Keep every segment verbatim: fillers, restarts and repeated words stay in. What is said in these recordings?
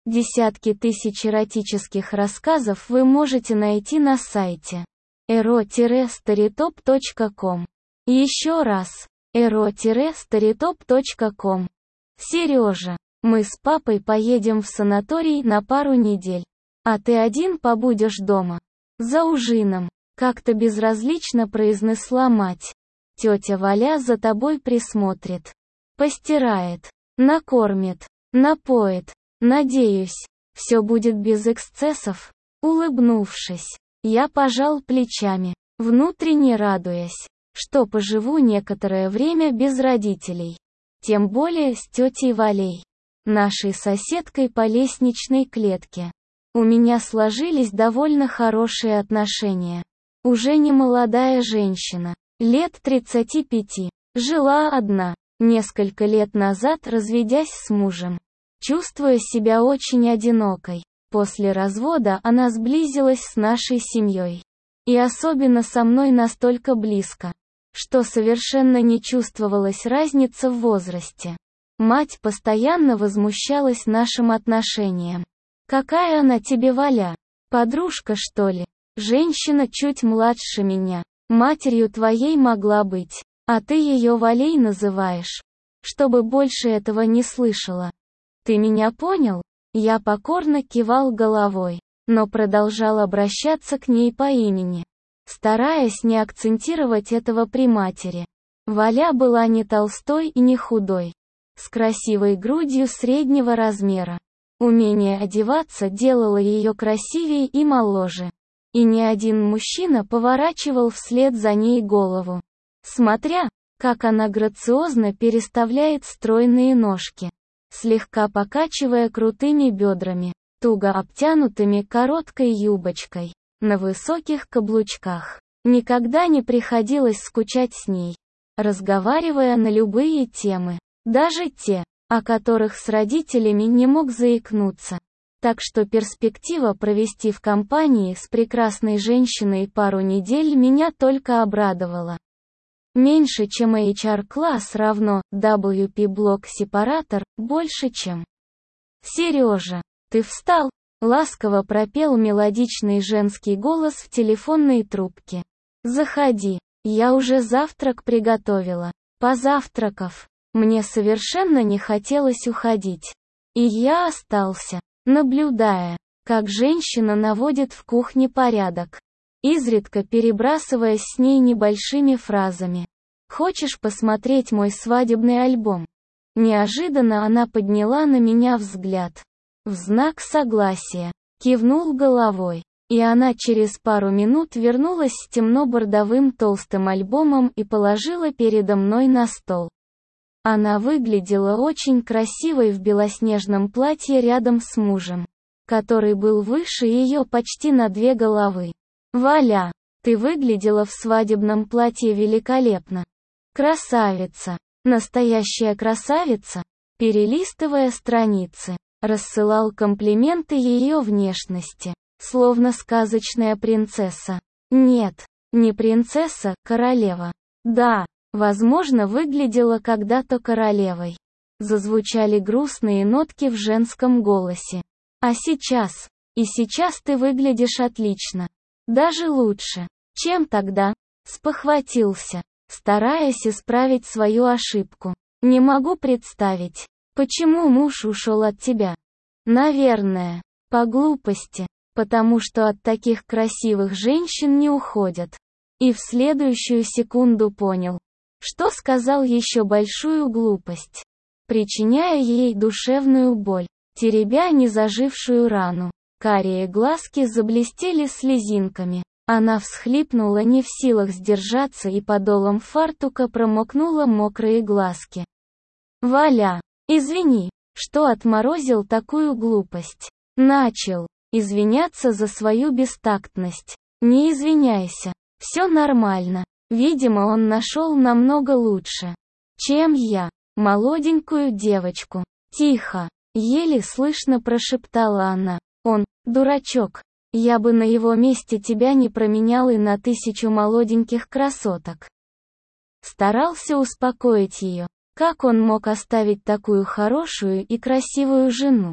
Десятки тысяч эротических рассказов вы можете найти на сайте эро старитоп точка ком. Еще раз, эро старитоп точка ком. Сережа, мы с папой поедем в санаторий на пару недель. А ты один побудешь дома. За ужином. Как-то безразлично произнесла мать. Тетя Валя за тобой присмотрит. Постирает. Накормит. Напоит. Надеюсь, все будет без эксцессов. Улыбнувшись, я пожал плечами, внутренне радуясь, что поживу некоторое время без родителей. Тем более с тетей Валей, нашей соседкой по лестничной клетке. У меня сложились довольно хорошие отношения. Уже не молодая женщина, лет тридцати пяти, жила одна, несколько лет назад разведясь с мужем. Чувствуя себя очень одинокой, после развода она сблизилась с нашей семьей. И особенно со мной настолько близко, что совершенно не чувствовалась разница в возрасте. Мать постоянно возмущалась нашим отношениям. «Какая она тебе, Валя? Подружка, что ли? Женщина чуть младше меня. Матерью твоей могла быть, а ты ее Валей называешь. Чтобы больше этого не слышала. Ты меня понял?» Я покорно кивал головой, но продолжал обращаться к ней по имени, стараясь не акцентировать этого при матери. Валя была не толстой и не худой, с красивой грудью среднего размера. Умение одеваться делало ее красивее и моложе. И ни один мужчина поворачивал вслед за ней голову, смотря, как она грациозно переставляет стройные ножки, слегка покачивая крутыми бедрами, туго обтянутыми короткой юбочкой, на высоких каблучках. Никогда не приходилось скучать с ней, разговаривая на любые темы, даже те, о которых с родителями не мог заикнуться. Так что перспектива провести в компании с прекрасной женщиной пару недель меня только обрадовала. Меньше, чем эйч ар-класс равно дабл ю пи-блок-сепаратор, больше, чем. «Сережа, ты встал?» — ласково пропел мелодичный женский голос в телефонной трубке. «Заходи, я уже завтрак приготовила». Позавтракав, мне совершенно не хотелось уходить. И я остался, наблюдая, как женщина наводит в кухне порядок, изредка перебрасываясь с ней небольшими фразами. «Хочешь посмотреть мой свадебный альбом?» Неожиданно она подняла на меня взгляд. В знак согласия, кивнул головой, и она через пару минут вернулась с темно-бордовым толстым альбомом и положила передо мной на стол. Она выглядела очень красивой в белоснежном платье рядом с мужем, который был выше ее почти на две головы. «Валя, ты выглядела в свадебном платье великолепно. Красавица, настоящая красавица», перелистывая страницы, рассылал комплименты ее внешности, словно сказочная принцесса. Нет, не принцесса, королева. Да, возможно, выглядела когда-то королевой. Зазвучали грустные нотки в женском голосе. А сейчас, и сейчас ты выглядишь отлично. Даже лучше, чем тогда. Спохватился, стараясь исправить свою ошибку. Не могу представить, почему муж ушел от тебя. Наверное, по глупости, потому что от таких красивых женщин не уходят. И в следующую секунду понял, что сказал еще большую глупость, причиняя ей душевную боль, теребя незажившую рану. Карие глазки заблестели слезинками. Она всхлипнула, не в силах сдержаться, и подолом фартука промокнула мокрые глазки. «Валя, извини, что отморозил такую глупость». Начал извиняться за свою бестактность. «Не извиняйся, все нормально». Видимо, он нашел намного лучше, чем я, молоденькую девочку. «Тихо», еле слышно прошептала она. «Он, дурачок. Я бы на его месте тебя не променял и на тысячу молоденьких красоток». Старался успокоить ее. Как он мог оставить такую хорошую и красивую жену?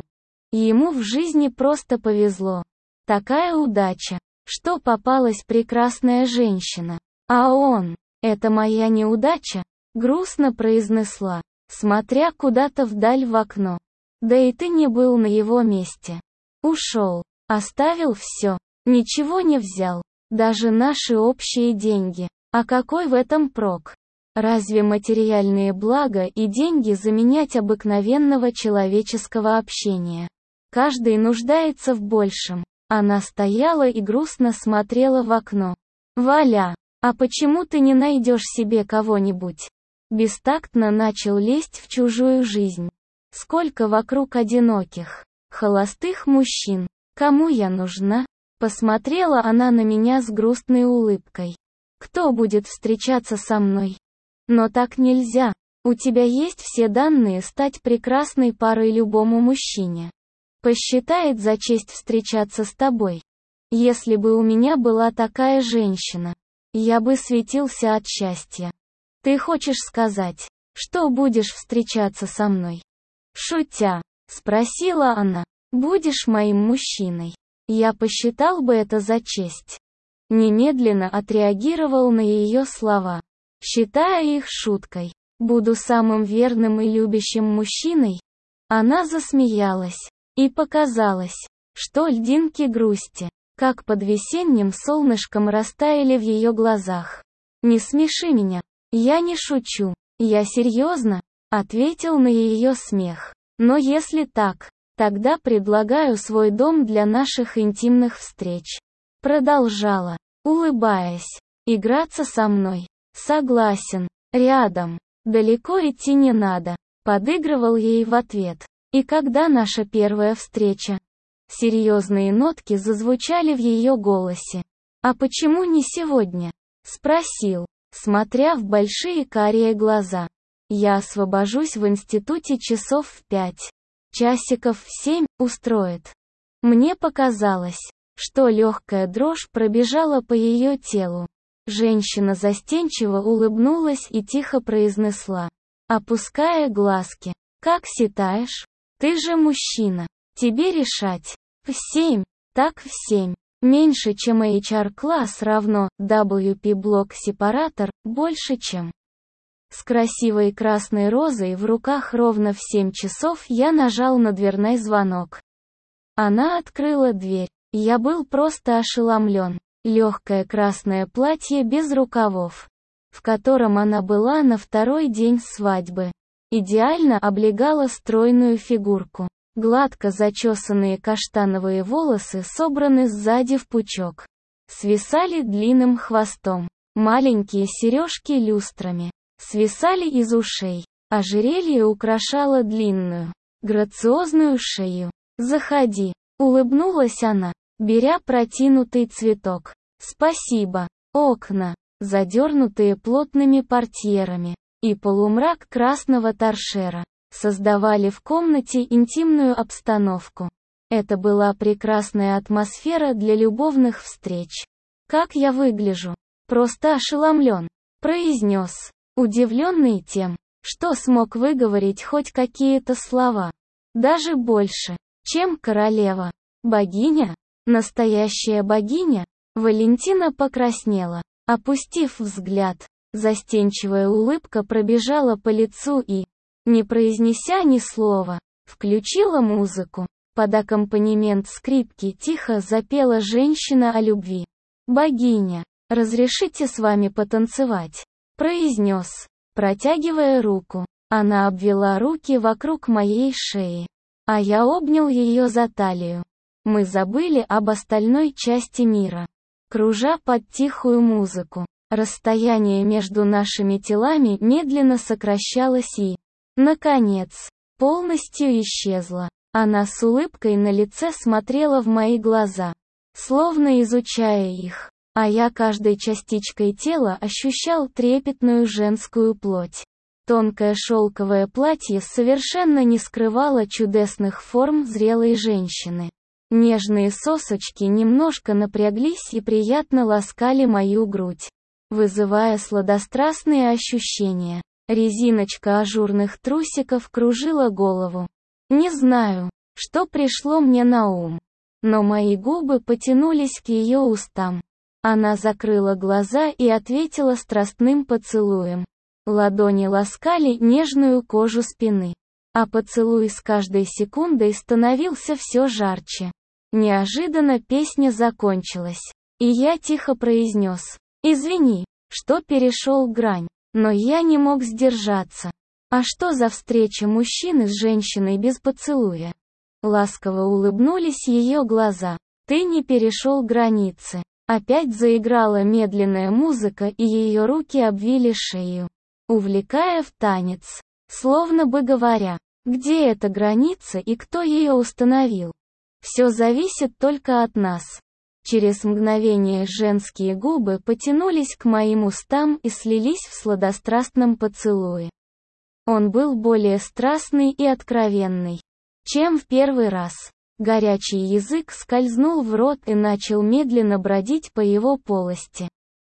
Ему в жизни просто повезло. Такая удача, что попалась прекрасная женщина. А он, это моя неудача, грустно произнесла, смотря куда-то вдаль в окно. Да и ты не был на его месте. Ушел, оставил все, ничего не взял, даже наши общие деньги. А какой в этом прок? Разве материальные блага и деньги заменять обыкновенного человеческого общения? Каждый нуждается в большем. Она стояла и грустно смотрела в окно. «Валя, а почему ты не найдешь себе кого-нибудь?» Бестактно начал лезть в чужую жизнь. Сколько вокруг одиноких, холостых мужчин. Кому я нужна? Посмотрела она на меня с грустной улыбкой. Кто будет встречаться со мной? Но так нельзя. У тебя есть все данные стать прекрасной парой любому мужчине. Посчитает за честь встречаться с тобой. Если бы у меня была такая женщина, я бы светился от счастья. Ты хочешь сказать, что будешь встречаться со мной? Шутя, спросила она, будешь моим мужчиной? Я посчитал бы это за честь. Немедленно отреагировал на ее слова, считая их шуткой. Буду самым верным и любящим мужчиной? Она засмеялась. И показалось, что льдинки грусти, как под весенним солнышком, растаяли в ее глазах. «Не смеши меня. Я не шучу. Я серьезно», — ответил на ее смех. «Но если так, тогда предлагаю свой дом для наших интимных встреч». Продолжала, улыбаясь. «Играться со мной. Согласен. Рядом. Далеко идти не надо», — подыгрывал ей в ответ. «И когда наша первая встреча?» Серьезные нотки зазвучали в ее голосе. «А почему не сегодня?» — спросил, смотря в большие карие глаза. «Я освобожусь в институте часов в пять. Часиков в семь устроит». Мне показалось, что легкая дрожь пробежала по ее телу. Женщина застенчиво улыбнулась и тихо произнесла, опуская глазки. «Как считаешь? Ты же мужчина. Тебе решать. В семь, так в семь. Меньше, чем эйч ар-класс равно дабл ю пи-блок-сепаратор, больше, чем». С красивой красной розой в руках ровно в семь часов я нажал на дверной звонок. Она открыла дверь. Я был просто ошеломлен. Легкое красное платье без рукавов, в котором она была на второй день свадьбы, идеально облегало стройную фигурку. Гладко зачесанные каштановые волосы собраны сзади в пучок. Свисали длинным хвостом. Маленькие сережки люстрами свисали из ушей. Ожерелье украшало длинную, грациозную шею. «Заходи», — улыбнулась она, беря протянутый цветок. «Спасибо». Окна, задернутые плотными портьерами, и полумрак красного торшера создавали в комнате интимную обстановку. Это была прекрасная атмосфера для любовных встреч. «Как я выгляжу?» «Просто ошеломлен», — произнес, удивленный тем, что смог выговорить хоть какие-то слова. Даже больше, чем королева. Богиня? Настоящая богиня? Валентина покраснела, опустив взгляд. Застенчивая улыбка пробежала по лицу и, не произнеся ни слова, включила музыку. Под аккомпанемент скрипки тихо запела женщина о любви. «Богиня, разрешите с вами потанцевать?» произнес, протягивая руку. Она обвела руки вокруг моей шеи, а я обнял ее за талию. Мы забыли об остальной части мира. Кружа под тихую музыку, расстояние между нашими телами медленно сокращалось и, наконец, полностью исчезло. Она с улыбкой на лице смотрела в мои глаза, словно изучая их, а я каждой частичкой тела ощущал трепетную женскую плоть. Тонкое шелковое платье совершенно не скрывало чудесных форм зрелой женщины. Нежные сосочки немножко напряглись и приятно ласкали мою грудь, вызывая сладострастные ощущения. Резиночка ажурных трусиков кружила голову. Не знаю, что пришло мне на ум. Но мои губы потянулись к ее устам. Она закрыла глаза и ответила страстным поцелуем. Ладони ласкали нежную кожу спины. А поцелуй с каждой секундой становился все жарче. Неожиданно песня закончилась. И я тихо произнес: «Извини, что перешел грань». Но я не мог сдержаться. А что за встреча мужчины с женщиной без поцелуя? Ласково улыбнулись ее глаза. Ты не перешел границы. Опять заиграла медленная музыка, и ее руки обвили шею, увлекая в танец. Словно бы говоря, где эта граница и кто ее установил? Все зависит только от нас. Через мгновение женские губы потянулись к моим устам и слились в сладострастном поцелуе. Он был более страстный и откровенный, чем в первый раз. Горячий язык скользнул в рот и начал медленно бродить по его полости,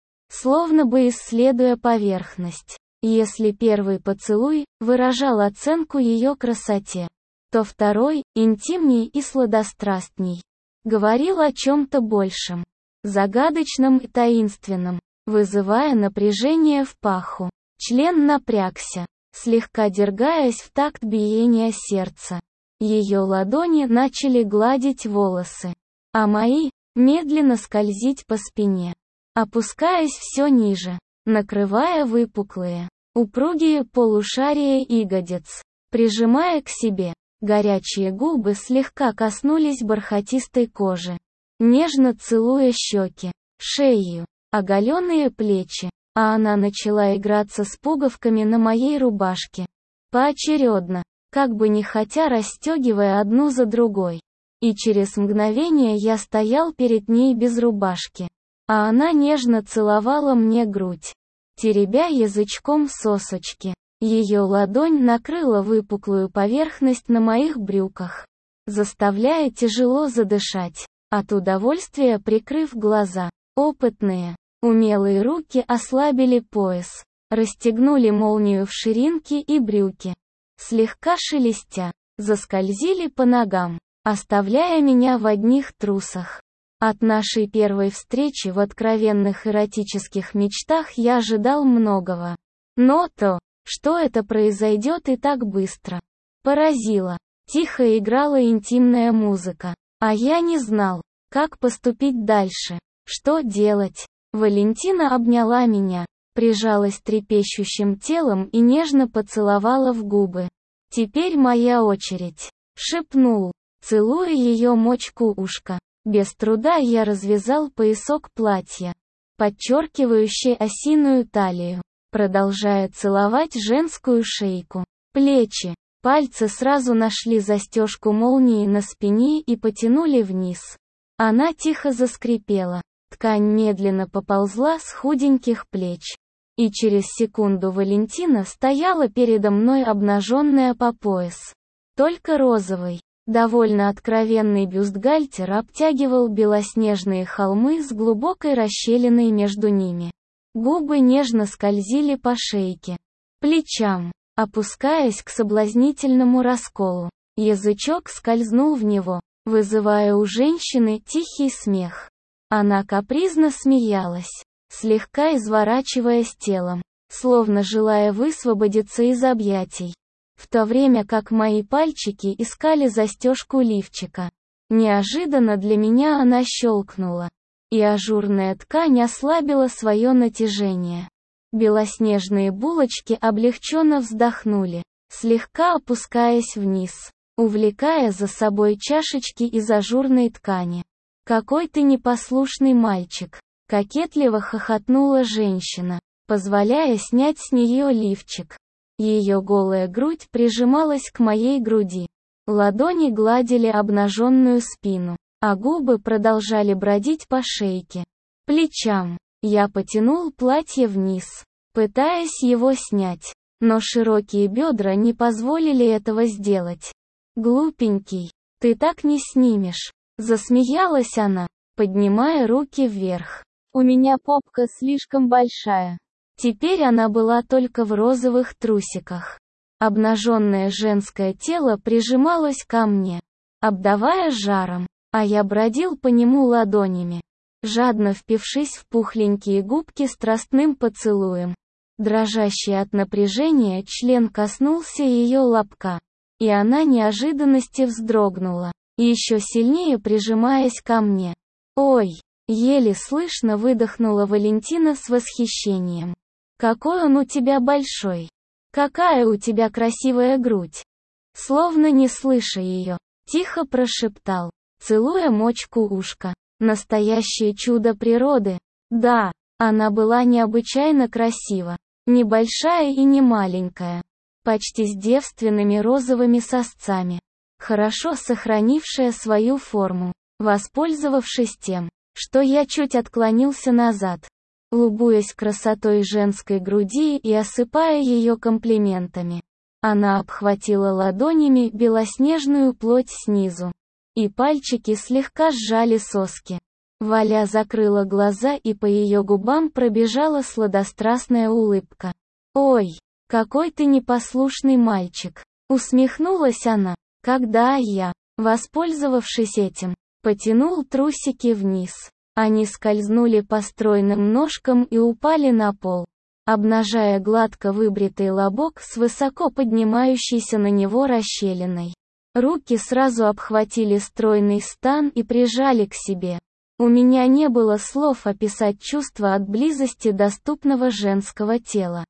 словно бы исследуя поверхность. Если первый поцелуй выражал оценку ее красоте, то второй, интимней и сладострастней, говорил о чем-то большем, загадочном и таинственном, вызывая напряжение в паху. Член напрягся, слегка дергаясь в такт биения сердца. Ее ладони начали гладить волосы, а мои — медленно скользить по спине, опускаясь все ниже, накрывая выпуклые, упругие полушария ягодиц, прижимая к себе. Горячие губы слегка коснулись бархатистой кожи, нежно целуя щеки, шею, оголенные плечи, а она начала играться с пуговками на моей рубашке. Поочередно, как бы нехотя расстегивая одну за другой. И через мгновение я стоял перед ней без рубашки, а она нежно целовала мне грудь, теребя язычком сосочки. Ее ладонь накрыла выпуклую поверхность на моих брюках, заставляя тяжело задышать, от удовольствия прикрыв глаза. Опытные, умелые руки ослабили пояс, расстегнули молнию в ширинке и брюки, слегка шелестя, заскользили по ногам, оставляя меня в одних трусах. От нашей первой встречи в откровенных эротических мечтах я ожидал многого. Но то, что это произойдет и так быстро, поразило. Тихо играла интимная музыка, а я не знал, как поступить дальше, что делать. Валентина обняла меня, прижалась трепещущим телом и нежно поцеловала в губы. «Теперь моя очередь», — шепнул, целуя ее мочку ушка. Без труда я развязал поясок платья, подчеркивающий осиную талию, продолжая целовать женскую шейку, плечи. Пальцы сразу нашли застежку молнии на спине и потянули вниз. Она тихо заскрипела, ткань медленно поползла с худеньких плеч. И через секунду Валентина стояла передо мной обнаженная по пояс. Только розовый, довольно откровенный бюстгальтер обтягивал белоснежные холмы с глубокой расщелиной между ними. Губы нежно скользили по шейке, плечам, опускаясь к соблазнительному расколу. Язычок скользнул в него, вызывая у женщины тихий смех. Она капризно смеялась, слегка изворачиваясь телом, словно желая высвободиться из объятий, в то время как мои пальчики искали застежку лифчика. Неожиданно для меня она щелкнула, и ажурная ткань ослабила свое натяжение. Белоснежные булочки облегченно вздохнули, слегка опускаясь вниз, увлекая за собой чашечки из ажурной ткани. «Какой ты непослушный мальчик!» — кокетливо хохотнула женщина, позволяя снять с нее лифчик. Ее голая грудь прижималась к моей груди. Ладони гладили обнаженную спину, а губы продолжали бродить по шейке, плечам. Я потянул платье вниз, пытаясь его снять, но широкие бедра не позволили этого сделать. «Глупенький, ты так не снимешь», — засмеялась она, поднимая руки вверх. «У меня попка слишком большая». Теперь она была только в розовых трусиках. Обнаженное женское тело прижималось ко мне, обдавая жаром, а я бродил по нему ладонями, жадно впившись в пухленькие губки страстным поцелуем. Дрожащий от напряжения член коснулся ее лобка, и она неожиданности вздрогнула, еще сильнее прижимаясь ко мне. «Ой!» — еле слышно выдохнула Валентина с восхищением. «Какой он у тебя большой! Какая у тебя красивая грудь!» Словно не слыша ее, тихо прошептал, целуя мочку ушка. Настоящее чудо природы. Да, она была необычайно красива. Небольшая и не маленькая. Почти с девственными розовыми сосцами. Хорошо сохранившая свою форму. Воспользовавшись тем, что я чуть отклонился назад, лубуясь красотой женской груди и осыпая ее комплиментами, она обхватила ладонями белоснежную плоть снизу, и пальчики слегка сжали соски. Валя закрыла глаза, и по ее губам пробежала сладострастная улыбка. «Ой, какой ты непослушный мальчик!» Усмехнулась она, когда я, воспользовавшись этим, потянул трусики вниз. Они скользнули по стройным ножкам и упали на пол, обнажая гладко выбритый лобок с высоко поднимающейся на него расщелиной. Руки сразу обхватили стройный стан и прижали к себе. У меня не было слов описать чувство от близости доступного женского тела.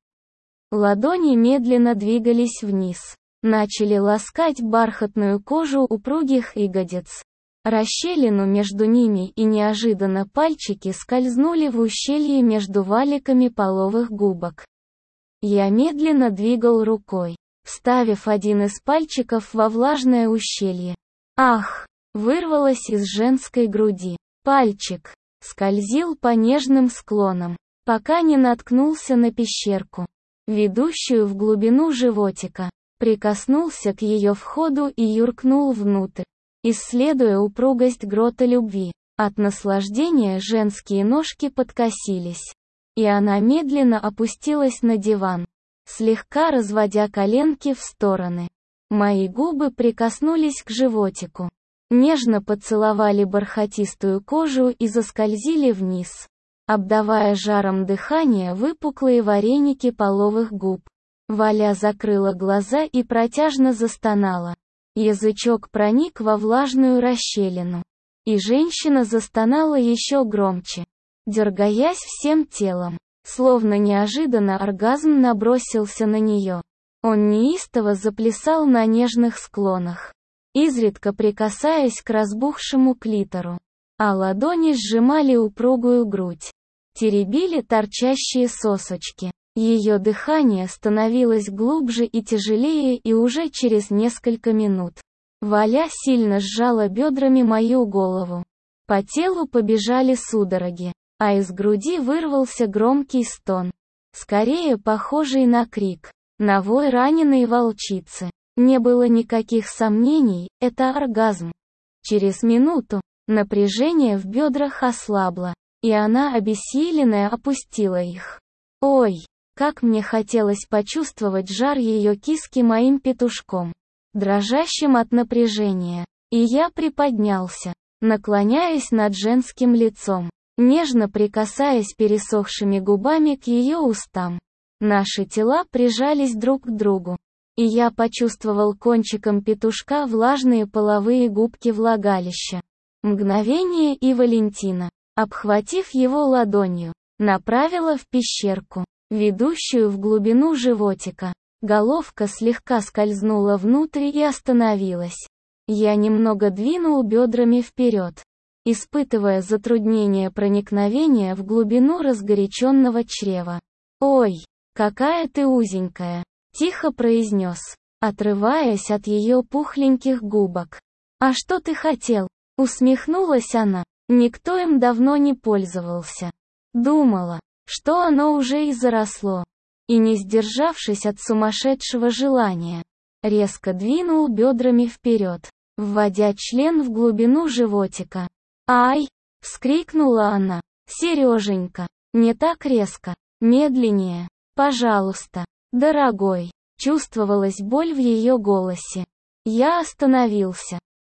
Ладони медленно двигались вниз, начали ласкать бархатную кожу упругих ягодиц, расщелину между ними, и неожиданно пальчики скользнули в ущелье между валиками половых губок. Я медленно двигал рукой, вставив один из пальчиков во влажное ущелье. Ах! Вырвалось из женской груди. Пальчик скользил по нежным склонам, пока не наткнулся на пещерку, ведущую в глубину животика, прикоснулся к ее входу и юркнул внутрь, исследуя упругость грота любви. От наслаждения женские ножки подкосились, и она медленно опустилась на диван, слегка разводя коленки в стороны. Мои губы прикоснулись к животику, нежно поцеловали бархатистую кожу и заскользили вниз, обдавая жаром дыхания выпуклые вареники половых губ. Валя закрыла глаза и протяжно застонала. Язычок проник во влажную расщелину, и женщина застонала еще громче, дергаясь всем телом, словно неожиданно оргазм набросился на нее. Он неистово заплясал на нежных склонах, изредка прикасаясь к разбухшему клитору, а ладони сжимали упругую грудь, теребили торчащие сосочки. Ее дыхание становилось глубже и тяжелее, и уже через несколько минут Валя сильно сжала бедрами мою голову. По телу побежали судороги, а из груди вырвался громкий стон, скорее похожий на крик, на вой раненой волчицы. Не было никаких сомнений, это оргазм. Через минуту напряжение в бедрах ослабло, и она, обессиленная, опустила их. Ой, как мне хотелось почувствовать жар ее киски моим петушком, дрожащим от напряжения. И я приподнялся, наклоняясь над женским лицом, нежно прикасаясь пересохшими губами к ее устам. Наши тела прижались друг к другу, и я почувствовал кончиком петушка влажные половые губки влагалища. Мгновение, и Валентина, обхватив его ладонью, направила в пещерку, ведущую в глубину животика. Головка слегка скользнула внутрь и остановилась. Я немного двинул бедрами вперед, испытывая затруднение проникновения в глубину разгоряченного чрева. «Ой, какая ты узенькая!» — тихо произнес, отрываясь от ее пухленьких губок. «А что ты хотел?» — усмехнулась она. Никто им давно не пользовался. Думала, что оно уже и заросло. И, не сдержавшись от сумасшедшего желания, резко двинул бедрами вперед, вводя член в глубину животика. «Ай!» — вскрикнула она. «Сереженька, не так резко, медленнее, пожалуйста, дорогой!» Чувствовалась боль в ее голосе. Я остановился,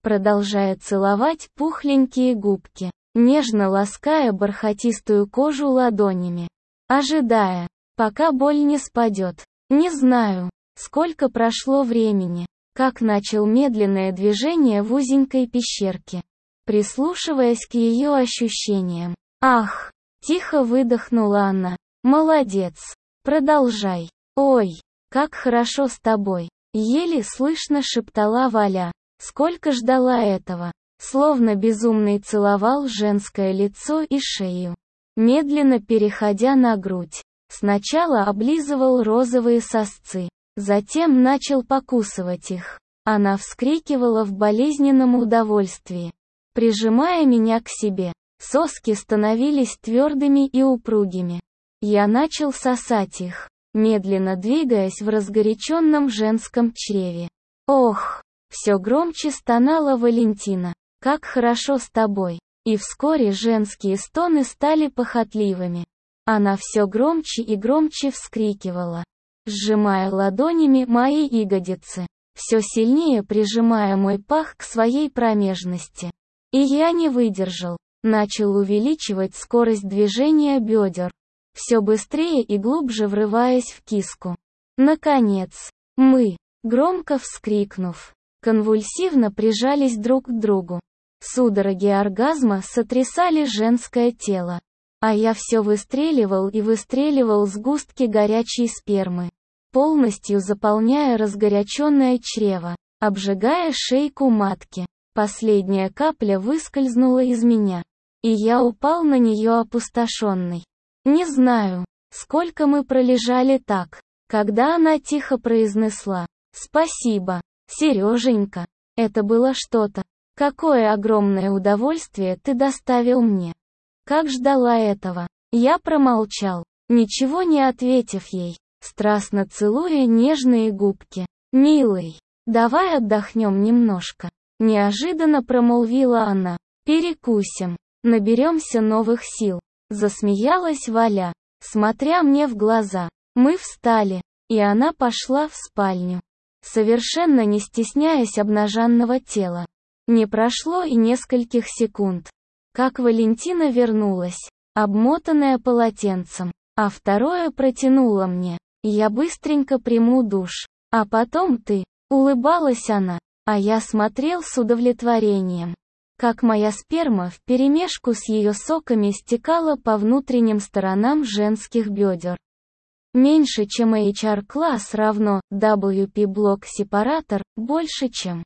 продолжая целовать пухленькие губки, нежно лаская бархатистую кожу ладонями, ожидая, пока боль не спадет. Не знаю, сколько прошло времени, как начал медленное движение в узенькой пещерке, прислушиваясь к ее ощущениям. «Ах!» — тихо выдохнула она. «Молодец! Продолжай! Ой, как хорошо с тобой!» — еле слышно шептала Валя. Сколько ждала этого! Словно безумный целовал женское лицо и шею, медленно переходя на грудь. Сначала облизывал розовые сосцы, затем начал покусывать их. Она вскрикивала в болезненном удовольствии, прижимая меня к себе. Соски становились твердыми и упругими. Я начал сосать их, медленно двигаясь в разгоряченном женском чреве. «Ох!» — все громче стонала Валентина. «Как хорошо с тобой!» И вскоре женские стоны стали похотливыми. Она все громче и громче вскрикивала, сжимая ладонями мои ягодицы, все сильнее прижимая мой пах к своей промежности. И я не выдержал, начал увеличивать скорость движения бедер, все быстрее и глубже врываясь в киску. Наконец, мы, громко вскрикнув, конвульсивно прижались друг к другу. Судороги оргазма сотрясали женское тело, а я все выстреливал и выстреливал сгустки горячей спермы, полностью заполняя разгоряченное чрево, обжигая шейку матки. Последняя капля выскользнула из меня, и я упал на нее опустошенный. Не знаю, сколько мы пролежали так, когда она тихо произнесла: «Спасибо, Сереженька, это было что-то. Какое огромное удовольствие ты доставил мне. Как ждала этого». Я промолчал, ничего не ответив ей, страстно целуя нежные губки. «Милый, давай отдохнем немножко», — неожиданно промолвила она. «Перекусим, наберемся новых сил», — засмеялась Валя, смотря мне в глаза. Мы встали, и она пошла в спальню, совершенно не стесняясь обнаженного тела. Не прошло и нескольких секунд, как Валентина вернулась, обмотанная полотенцем, а второе протянула мне. «Я быстренько приму душ, а потом ты», — улыбалась она, а я смотрел с удовлетворением, как моя сперма вперемешку с ее соками стекала по внутренним сторонам женских бедер. Меньше, чем эйч ар-класс равно дабл ю пи-блок-сепаратор, больше, чем.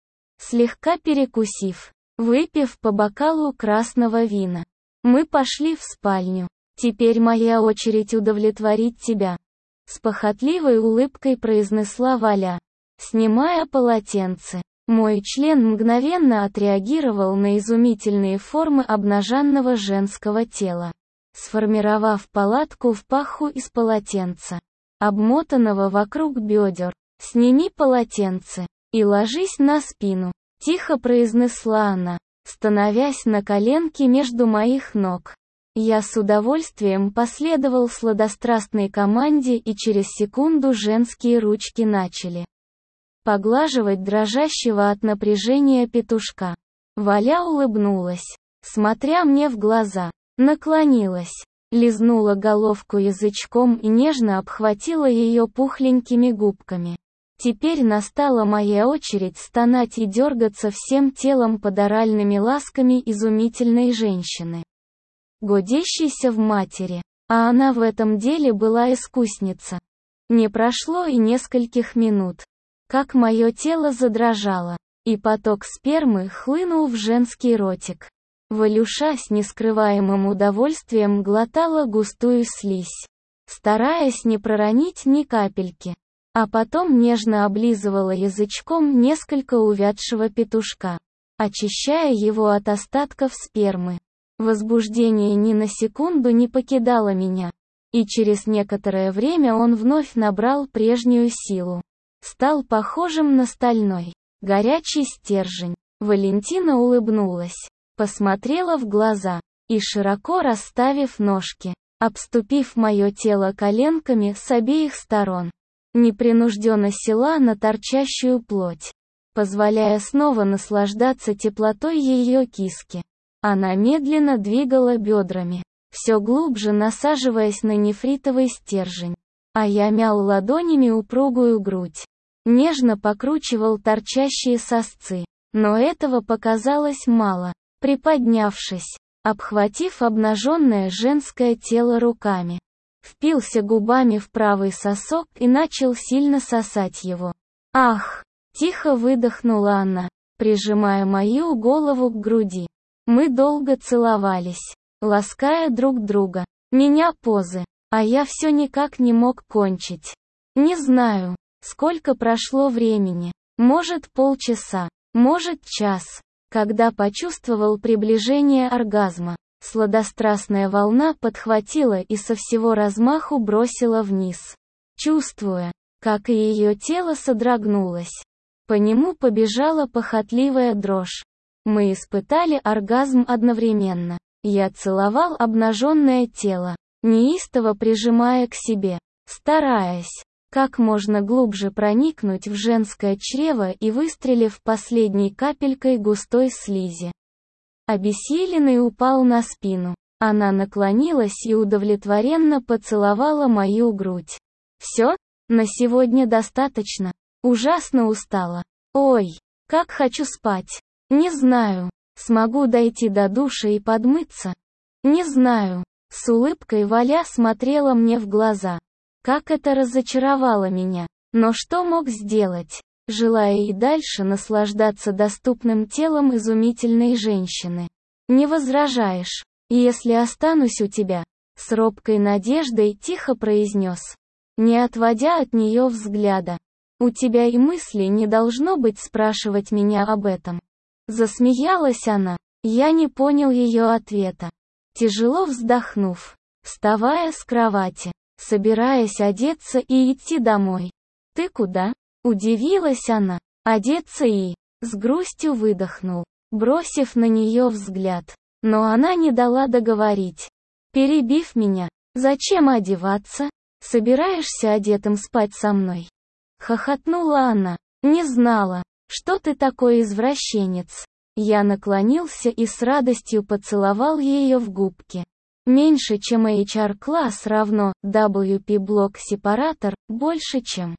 Слегка перекусив, выпив по бокалу красного вина, мы пошли в спальню. «Теперь моя очередь удовлетворить тебя», — с похотливой улыбкой произнесла Валя, снимая полотенце. Мой член мгновенно отреагировал на изумительные формы обнаженного женского тела, сформировав палатку в паху из полотенца, обмотанного вокруг бедер. «Сними полотенце и ложись на спину», — тихо произнесла она, становясь на коленки между моих ног. Я с удовольствием последовал сладострастной команде, и через секунду женские ручки начали поглаживать дрожащего от напряжения петушка. Валя улыбнулась, смотря мне в глаза, наклонилась, лизнула головку язычком и нежно обхватила ее пухленькими губками. Теперь настала моя очередь стонать и дергаться всем телом под оральными ласками изумительной женщины, годящейся в матери, а она в этом деле была искусница. Не прошло и нескольких минут, как мое тело задрожало, и поток спермы хлынул в женский ротик. Валюша с нескрываемым удовольствием глотала густую слизь, стараясь не проронить ни капельки, а потом нежно облизывала язычком несколько увядшего петушка, очищая его от остатков спермы. Возбуждение ни на секунду не покидало меня, и через некоторое время он вновь набрал прежнюю силу. Стал похожим на стальной, горячий стержень. Валентина улыбнулась, посмотрела в глаза, и широко расставив ножки, обступив мое тело коленками с обеих сторон, непринужденно села на торчащую плоть. позволяя снова наслаждаться теплотой ее киски. Она медленно двигала бедрами, все глубже насаживаясь на нефритовый стержень. А я мял ладонями упругую грудь. Нежно покручивал торчащие сосцы. Но этого показалось мало. Приподнявшись, обхватив обнаженное женское тело руками, впился губами в правый сосок и начал сильно сосать его. «Ах!» — тихо выдохнула она, прижимая мою голову к груди. Мы долго целовались, лаская друг друга. Меня позы, а я все никак не мог кончить. Не знаю, сколько прошло времени. Может, полчаса, может, час. Когда почувствовал приближение оргазма, сладострастная волна подхватила и со всего размаху бросила вниз. Чувствуя, как и ее тело содрогнулось, по нему побежала похотливая дрожь. Мы испытали оргазм одновременно. Я целовал обнаженное тело, неистово прижимая к себе, стараясь как можно глубже проникнуть в женское чрево и выстрелив последней капелькой густой слизи. Обессиленный упал на спину. Она наклонилась и удовлетворенно поцеловала мою грудь. «Все? На сегодня достаточно. Ужасно устала. Ой, как хочу спать. Не знаю, смогу дойти до душа и подмыться? Не знаю». С улыбкой Валя смотрела мне в глаза. Как это разочаровало меня. Но что мог сделать, желая и дальше наслаждаться доступным телом изумительной женщины? «Не возражаешь, если останусь у тебя?» С робкой надеждой тихо произнес, не отводя от нее взгляда. «У тебя и мысли не должно быть спрашивать меня об этом». Засмеялась она. Я не понял ее ответа. Тяжело вздохнув, вставая с кровати, собираясь одеться и идти домой. «Ты куда?» — удивилась она. «Одеться и...» — с грустью выдохнул, бросив на нее взгляд. Но она не дала договорить, перебив меня. «Зачем одеваться? Собираешься одетым спать со мной?» Хохотнула она. «Не знала, что ты такой извращенец». Я наклонился и с радостью поцеловал ее в губки. Меньше, чем эйч ар-класс равно дабл ю пи-блок-сепаратор, больше, чем.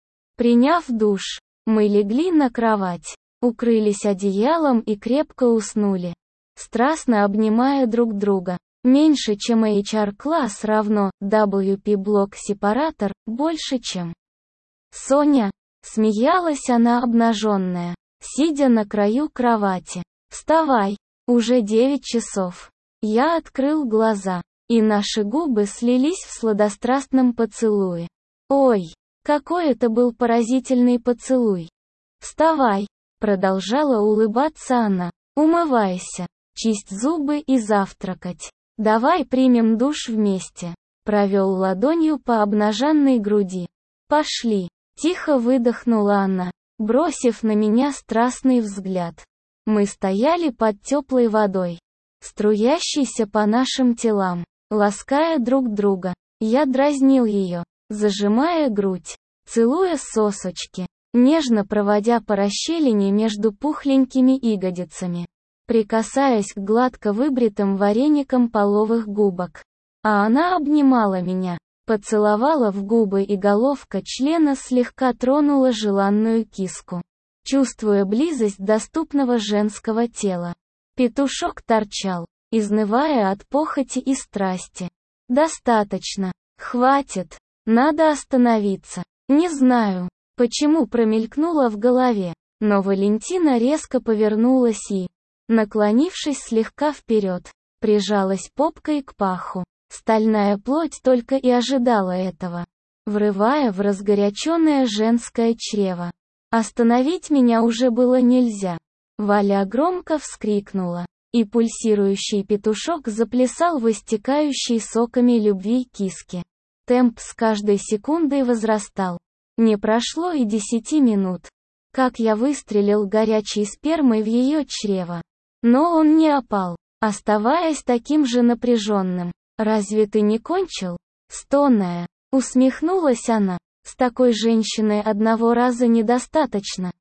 Приняв душ, мы легли на кровать, укрылись одеялом и крепко уснули, страстно обнимая друг друга. Меньше, чем эйч ар-класс равно дабл ю пи-блок-сепаратор, больше, чем. «Соня!» — смеялась она обнаженная, сидя на краю кровати. «Вставай! Уже девять часов!» Я открыл глаза, и наши губы слились в сладострастном поцелуе. Ой, какой это был поразительный поцелуй! «Вставай!» — продолжала улыбаться она. «Умывайся, чисть зубы и завтракать. Давай примем душ вместе». Провел ладонью по обнаженной груди. «Пошли!» — тихо выдохнула она, бросив на меня страстный взгляд. Мы стояли под теплой водой, струящейся по нашим телам, лаская друг друга. Я дразнил ее, зажимая грудь, целуя сосочки, нежно проводя по расщелине между пухленькими ягодицами, прикасаясь к гладко выбритым вареникам половых губок. А она обнимала меня, поцеловала в губы, и головка члена слегка тронула желанную киску, чувствуя близость доступного женского тела. Петушок торчал, изнывая от похоти и страсти. «Достаточно. Хватит. Надо остановиться». Не знаю, почему промелькнуло в голове, но Валентина резко повернулась и, наклонившись слегка вперед, прижалась попкой к паху. Стальная плоть только и ожидала этого, врывая в разгоряченное женское чрево. Остановить меня уже было нельзя. Валя громко вскрикнула, и пульсирующий петушок заплясал в истекающей соками любви киске. Темп с каждой секундой возрастал. Не прошло и десяти минут, как я выстрелил горячей спермой в ее чрево. Но он не опал, оставаясь таким же напряженным. «Разве ты не кончил?» Стонная, усмехнулась она. «С такой женщиной одного раза недостаточно.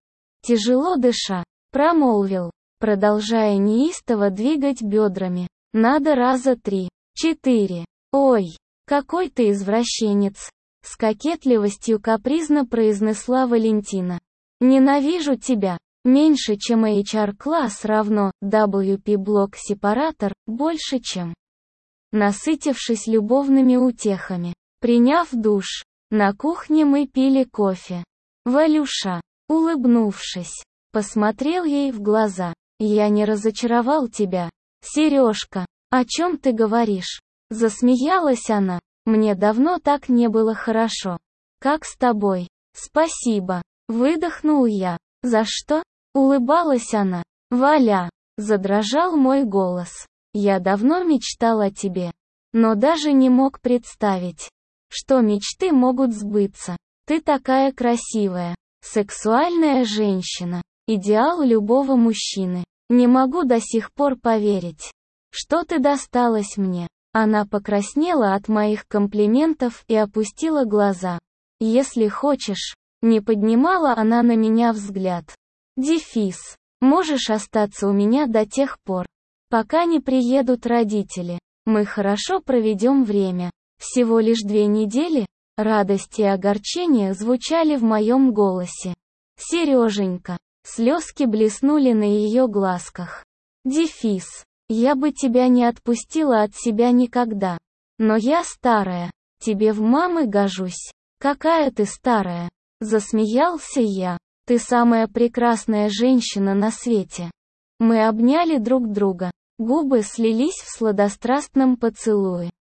Тяжело дыша, промолвил, продолжая неистово двигать бедрами. Надо раза три, четыре. Ой, какой ты извращенец. С кокетливостью капризно произнесла Валентина. Ненавижу тебя. Меньше, чем эйч ар-класс равно дабл ю пи-блок-сепаратор, больше, чем. Насытившись любовными утехами, приняв душ, на кухне мы пили кофе. Валюша, улыбнувшись, посмотрел ей в глаза. Я не разочаровал тебя. Сережка, о чем ты говоришь? Засмеялась она. Мне давно так не было хорошо. Как с тобой? Спасибо. Выдохнул я. За что? Улыбалась она. Валя, задрожал мой голос. Я давно мечтал о тебе, но даже не мог представить, что мечты могут сбыться. Ты такая красивая, сексуальная женщина, идеал любого мужчины. Не могу до сих пор поверить, что ты досталась мне. Она покраснела от моих комплиментов и опустила глаза. Если хочешь, не поднимала она на меня взгляд. Дефис. Можешь остаться у меня до тех пор, пока не приедут родители. Мы хорошо проведем время. Всего лишь две недели. Радость и огорчение звучали в моем голосе. Сереженька. Слезки блеснули на ее глазках. Дефис. Я бы тебя не отпустила от себя никогда. Но я старая. Тебе в мамы гожусь. Какая ты старая. Засмеялся я. Ты самая прекрасная женщина на свете. Мы обняли друг друга. Губы слились в сладострастном поцелуе.